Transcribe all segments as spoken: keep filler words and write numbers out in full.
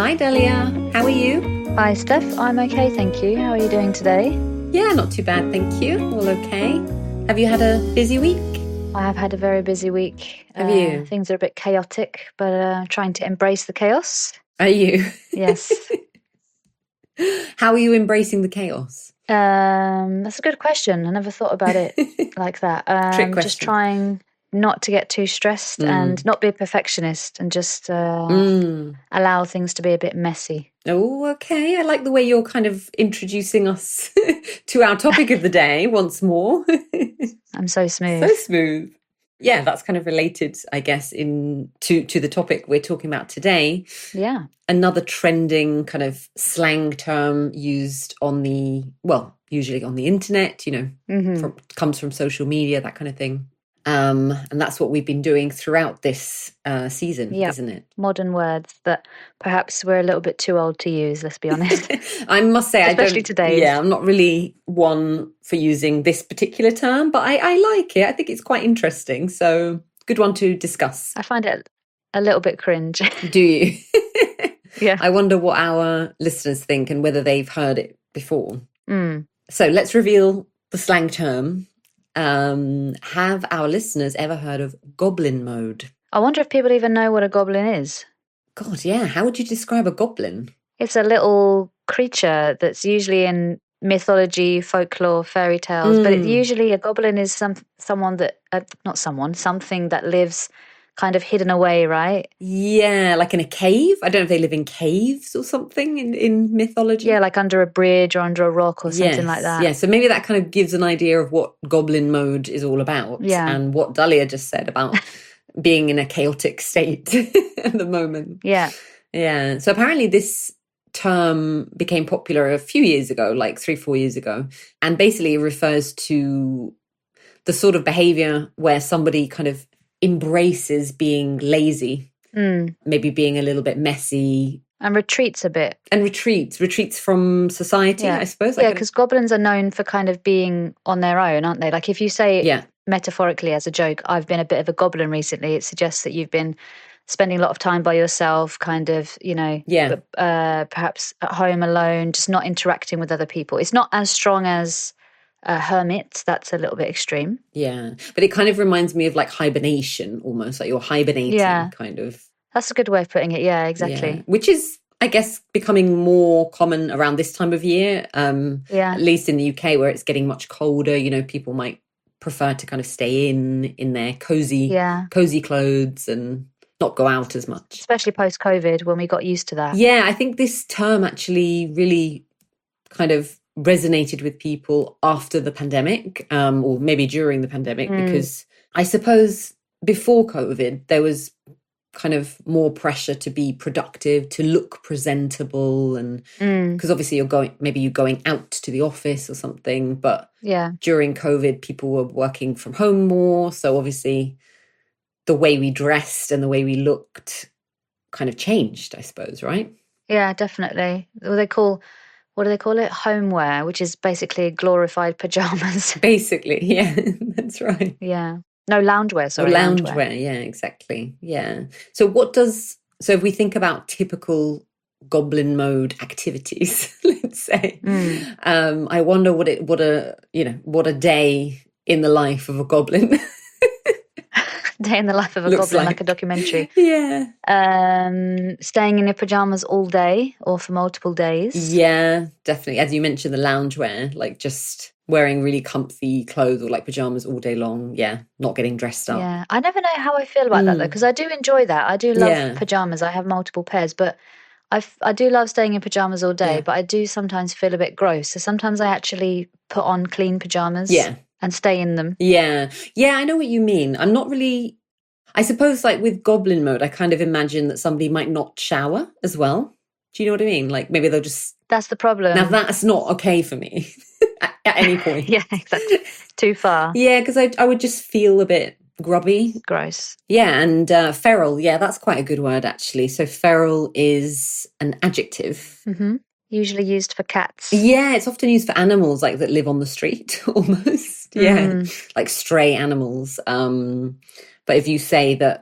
Hi Delia, how are you? Hi Steph, I'm okay, thank you. How are you doing today? Yeah, not too bad, thank you. All okay. Have you had a busy week? I have had a very busy week. Have uh, you? Things are a bit chaotic, but uh, trying to embrace the chaos. Are you? Yes. How are you embracing the chaos? Um, that's a good question. I never thought about it like that. Um, Trick question. Just trying not to get too stressed Mm. and not be a perfectionist and just uh, Mm. allow things to be a bit messy. Oh, okay. I like the way you're kind of introducing us to our topic of the day once more. I'm so smooth. So smooth. Yeah, that's kind of related, I guess, in to, to the topic we're talking about today. Yeah. Another trending kind of slang term used on the, well, usually on the internet, you know, Mm-hmm. from, comes from social media, that kind of thing. Um, and that's what we've been doing throughout this uh, season, Yep. isn't it? Modern words that perhaps we're a little bit too old to use, let's be honest. I must say, Especially I don't, today's. Yeah, I'm not really one for using this particular term, but I, I like it. I think it's quite interesting. So good one to discuss. I find it a little bit cringe. Do you? Yeah. I wonder what our listeners think and whether they've heard it before. Mm. So let's reveal the slang term. Um, have our listeners ever heard of goblin mode? I wonder if people even know what a goblin is. God, yeah. How would you describe a goblin? It's a little creature that's usually in mythology, folklore, fairy tales, Mm. but it, usually a goblin is some someone that, uh, not someone, something that lives kind of hidden away, right? Yeah, like in a cave. I don't know if they live in caves or something in, in mythology. Yeah, like under a bridge or under a rock or something Yes, like that. Yeah, so maybe that kind of gives an idea of what goblin mode is all about. Yeah. And what Dalia just said about being in a chaotic state at the moment. Yeah. Yeah. So apparently this term became popular a few years ago, like three, four years ago. And basically it refers to the sort of behavior where somebody kind of embraces being lazy, Mm. maybe being a little bit messy. And retreats a bit. And retreats, retreats from society, Yeah. I suppose. Yeah, Like a- because goblins are known for kind of being on their own, aren't they? Like if you say yeah. metaphorically as a joke, I've been a bit of a goblin recently, it suggests that you've been spending a lot of time by yourself, kind of, you know, Yeah. uh, perhaps at home alone, just not interacting with other people. It's not as strong as a hermit. That's a little bit extreme. Yeah. But it kind of reminds me of like hibernation almost, like you're hibernating Yeah. kind of. That's a good way of putting it. Yeah, exactly. Yeah. Which is, I guess, becoming more common around this time of year. Um, Yeah. At least in the U K where it's getting much colder, you know, people might prefer to kind of stay in, in their cozy, Yeah. cozy clothes and not go out as much. Especially post-COVID when we got used to that. Yeah, I think this term actually really kind of resonated with people after the pandemic, um, or maybe during the pandemic, Mm. because I suppose before COVID, there was kind of more pressure to be productive, to look presentable. And Mm. because obviously you're going, maybe you're going out to the office or something, but Yeah. during COVID, people were working from home more. So obviously the way we dressed and the way we looked kind of changed, I suppose, right? Yeah, definitely. What they call, what do they call it? Homeware, which is basically glorified pajamas. Basically, yeah, that's right. Yeah. No, loungewear, sorry. Or loungewear, yeah, exactly. Yeah. So what does, so if we think about typical goblin mode activities, let's say, Mm. um, I wonder what it, what a, you know, what a day in the life of a goblin Day in the life of a looks goblin, like. like a documentary. Yeah. Um, staying in your pajamas all day or for multiple days. Yeah, definitely. As you mentioned, the loungewear, like just wearing really comfy clothes or like pajamas all day long. Yeah, not getting dressed up. Yeah, I never know how I feel about that Mm. though, because I do enjoy that. I do love Yeah. pajamas. I have multiple pairs, but I, f- I do love staying in pajamas all day, Yeah. but I do sometimes feel a bit gross. So sometimes I actually put on clean pajamas Yeah. and stay in them. Yeah. Yeah, I know what you mean. I'm not really, I suppose like with goblin mode, I kind of imagine that somebody might not shower as well. Do you know what I mean? Like maybe they'll just, That's the problem. now that's not okay for me at, at any point. Yeah, exactly. Too far. Yeah, because I, I would just feel a bit grubby. Gross. Yeah, and uh, feral, yeah, that's quite a good word actually. So feral is an adjective. hmm Usually used for cats. Yeah, it's often used for animals like that live on the street almost. Yeah, Mm. like stray animals. Um, but if you say that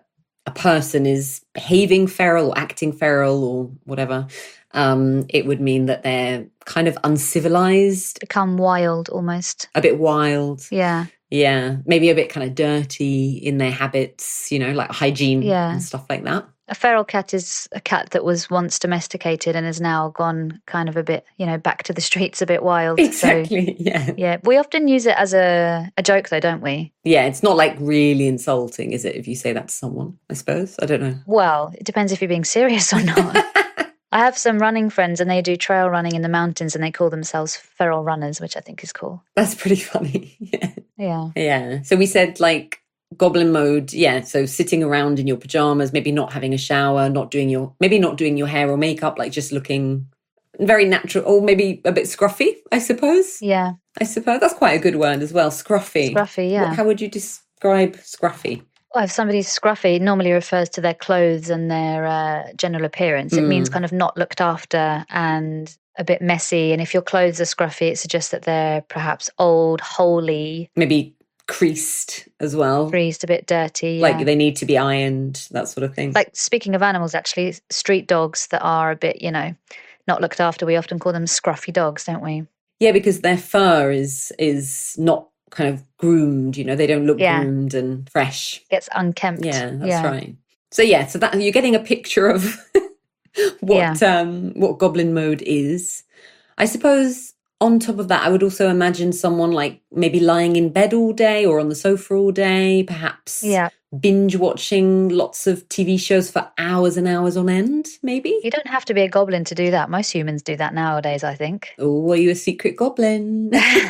a person is behaving feral or acting feral or whatever, um, it would mean that they're kind of uncivilized. Become wild almost. A bit wild. Yeah. Yeah. Maybe a bit kind of dirty in their habits, you know, like hygiene yeah. and stuff like that. A feral cat is a cat that was once domesticated and has now gone kind of a bit, you know, back to the streets a bit wild. Exactly, so, yeah. Yeah, we often use it as a, a joke though, don't we? Yeah, it's not like really insulting, is it, if you say that to someone, I suppose? I don't know. Well, it depends if you're being serious or not. I have some running friends and they do trail running in the mountains and they call themselves feral runners, which I think is cool. That's pretty funny. yeah. Yeah. Yeah. So we said like goblin mode, yeah, so sitting around in your pajamas, maybe not having a shower, not doing your, maybe not doing your hair or makeup, like just looking very natural, or maybe a bit scruffy, I suppose. Yeah. I suppose that's quite a good word as well, scruffy. Scruffy, yeah. What, how would you describe scruffy? Well, if somebody's scruffy, it normally refers to their clothes and their uh, general appearance. It mm. means kind of not looked after and a bit messy. And if your clothes are scruffy, it suggests that they're perhaps old, holey. Maybe creased as well. Creased, a bit dirty. Like yeah. they need to be ironed, that sort of thing. Like speaking of animals, actually, street dogs that are a bit, you know, not looked after, we often call them scruffy dogs, don't we? Yeah, because their fur is is not kind of groomed, you know, they don't look yeah. groomed and fresh. Gets unkempt. Yeah, that's yeah. right. So yeah, so that you're getting a picture of what yeah. um what goblin mode is. I suppose on top of that, I would also imagine someone like maybe lying in bed all day or on the sofa all day, perhaps yeah. binge watching lots of T V shows for hours and hours on end, maybe? You don't have to be a goblin to do that. Most humans do that nowadays, I think. Oh, are you a secret goblin?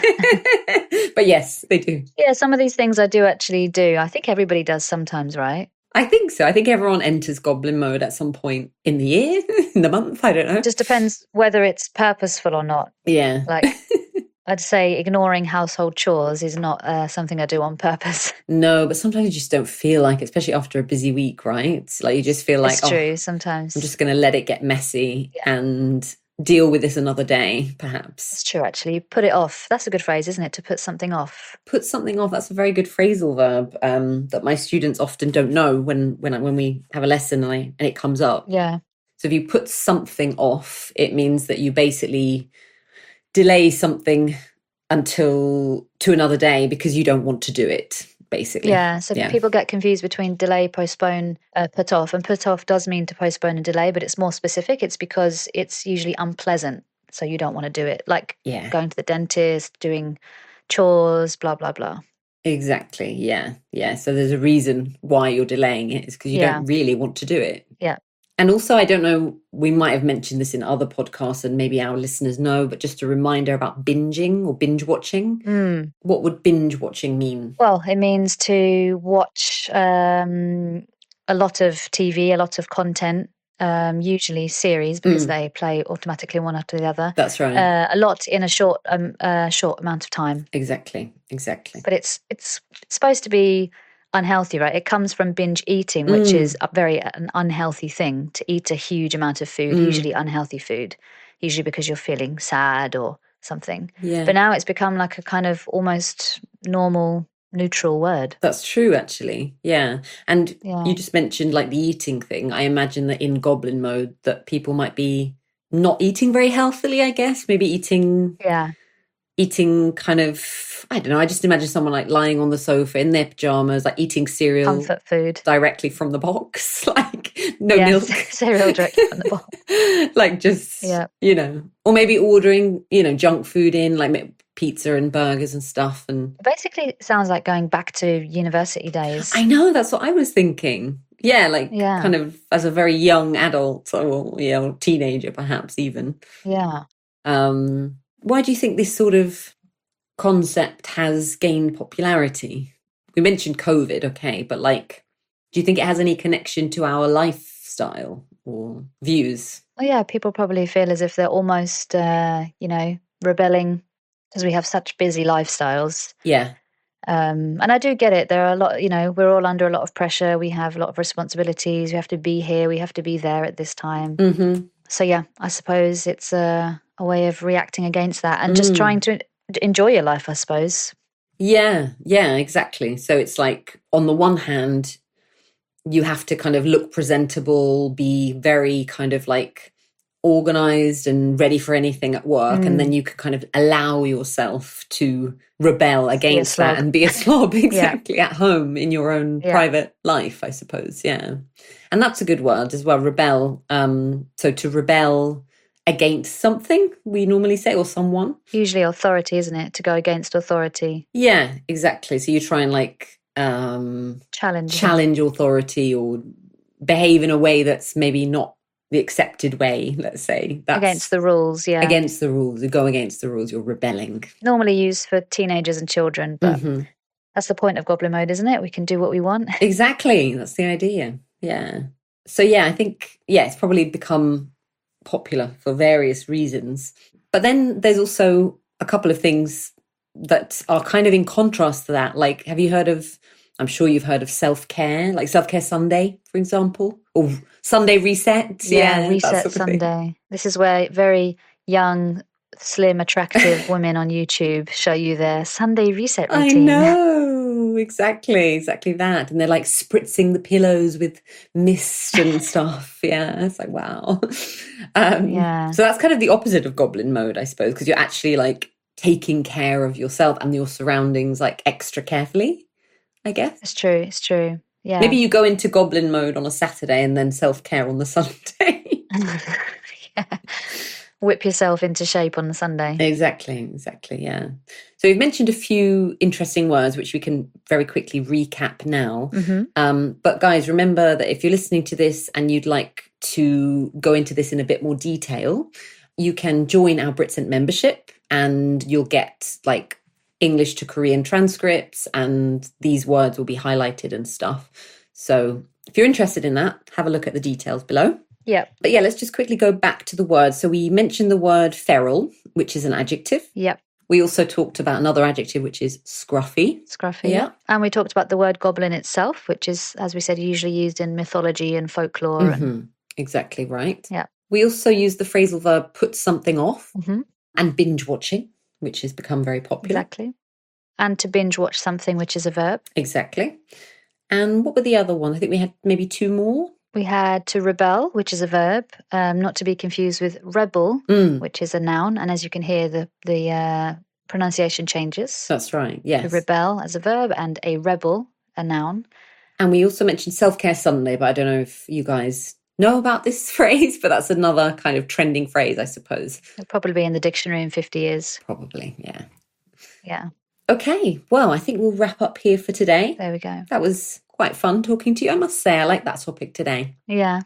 But yes, they do. Yeah, some of these things I do actually do. I think everybody does sometimes, right? I think so. I think everyone enters goblin mode at some point in the year, in the month, I don't know. It just depends whether it's purposeful or not. Yeah. Like, I'd say ignoring household chores is not uh, something I do on purpose. No, but sometimes you just don't feel like it, especially after a busy week, right? It's like you just feel like, it's true, oh, sometimes. I'm just going to let it get messy yeah. and deal with this another day, perhaps. It's true, actually. Put it off. That's a good phrase, isn't it? To put something off. Put something off. That's a very good phrasal verb um, that my students often don't know when when when we have a lesson and, I, and it comes up. Yeah. So if you put something off, it means that you basically delay something until to another day because you don't want to do it. Basically. Yeah, so yeah. people get confused between delay, postpone, uh, put off. And put off does mean to postpone and delay, but it's more specific. It's because it's usually unpleasant, so you don't want to do it. Like yeah. going to the dentist, doing chores, blah, blah, blah. Exactly, yeah. Yeah, so there's a reason why you're delaying it. It's because you yeah. don't really want to do it. Yeah. And also, I don't know, we might have mentioned this in other podcasts and maybe our listeners know, but just a reminder about binging or binge watching. Mm. What would binge watching mean? Well, it means to watch um, a lot of T V, a lot of content, um, usually series because mm. they play automatically one after the other. That's right. Uh, a lot in a short, um, uh, short amount of time. Exactly, exactly. But it's it's supposed to be unhealthy, right? It comes from binge eating, which mm. is a very an unhealthy thing, to eat a huge amount of food, mm. usually unhealthy food, usually because you're feeling sad or something. Yeah. But now it's become like a kind of almost normal, neutral word. That's true, actually. Yeah. And yeah. you just mentioned like the eating thing. I imagine that in goblin mode that people might be not eating very healthily, I guess. Maybe eating... Yeah. Eating kind of, I don't know, I just imagine someone like lying on the sofa in their pajamas, like eating cereal. Comfort food. Directly from the box, like no yeah, milk. Cereal directly from the box. Like just, yeah. you know, or maybe ordering, you know, junk food in, like pizza and burgers and stuff. And basically it sounds like going back to university days. I know, that's what I was thinking. Yeah, like yeah. kind of as a very young adult or, you know, teenager perhaps even. Yeah. Um. Why do you think this sort of concept has gained popularity? We mentioned COVID, okay, but like, do you think it has any connection to our lifestyle or views? Well, yeah, people probably feel as if they're almost, uh, you know, rebelling because we have such busy lifestyles. Yeah. Um, and I do get it. There are a lot, you know, we're all under a lot of pressure. We have a lot of responsibilities. We have to be here. We have to be there at this time. Mm-hmm. So, yeah, I suppose it's a, a way of reacting against that and mm. just trying to enjoy your life, I suppose. Yeah, yeah, exactly. So it's like, on the one hand, you have to kind of look presentable, be very kind of like organized and ready for anything at work. Mm. And then you can kind of allow yourself to rebel against that and be a slob exactly yeah. at home in your own yeah. private life, I suppose. Yeah. And that's a good word as well, rebel. Um, so to rebel against something, we normally say, or someone. Usually authority, isn't it? To go against authority. Yeah, exactly. So you try and like um, challenge challenge authority or behave in a way that's maybe not the accepted way, let's say. That's against the rules, yeah. Against the rules. You go against the rules, you're rebelling. Normally used for teenagers and children, but mm-hmm. that's the point of Goblin Mode, isn't it? We can do what we want. Exactly. That's the idea. Yeah. So yeah, I think, yeah, it's probably become popular for various reasons. But then there's also a couple of things that are kind of in contrast to that. Like, have you heard of, I'm sure you've heard of self-care, like Self-Care Sunday, for example, or Sunday Reset. Yeah, yeah Reset Sunday. This is where very young, slim, attractive women on YouTube show you their Sunday reset routine. I know, exactly, exactly that. And they're like spritzing the pillows with mist and stuff. Yeah, it's like, wow. Um, yeah. So that's kind of the opposite of Goblin Mode, I suppose, because you're actually like taking care of yourself and your surroundings like extra carefully, I guess. It's true, it's true. Yeah. Maybe you go into Goblin Mode on a Saturday and then self-care on the Sunday. Yeah. Whip yourself into shape on the Sunday. Exactly, exactly, yeah. So we've mentioned a few interesting words, which we can very quickly recap now. Mm-hmm. Um, but guys, remember that if you're listening to this and you'd like to go into this in a bit more detail, you can join our Britsent membership and you'll get like English to Korean transcripts and these words will be highlighted and stuff. So if you're interested in that, have a look at the details below. Yeah. But yeah, let's just quickly go back to the words. So we mentioned the word feral, which is an adjective. Yep. We also talked about another adjective, which is scruffy. Scruffy, yeah. And we talked about the word goblin itself, which is, as we said, usually used in mythology and folklore. Mm-hmm. And... Exactly right. Yeah. We also used the phrasal verb put something off mm-hmm. and binge watching, which has become very popular. Exactly. And to binge watch something, which is a verb. Exactly. And what were the other ones? I think we had maybe two more. We had to rebel, which is a verb, um, not to be confused with rebel, mm. which is a noun. And as you can hear, the the uh, pronunciation changes. That's right, yes. To rebel as a verb and a rebel, a noun. And we also mentioned Self-Care Sunday, but I don't know if you guys know about this phrase, but that's another kind of trending phrase, I suppose. It'll probably be in the dictionary in fifty years. Probably, yeah. Yeah. Okay, well, I think we'll wrap up here for today. There we go. That was quite fun talking to you. I must say, I like that topic today. Yeah.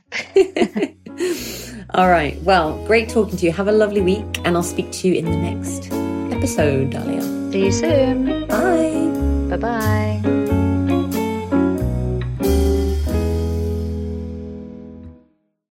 All right. Well, great talking to you. Have a lovely week, and I'll speak to you in the next episode, Dahlia. See you soon. Bye. Bye-bye.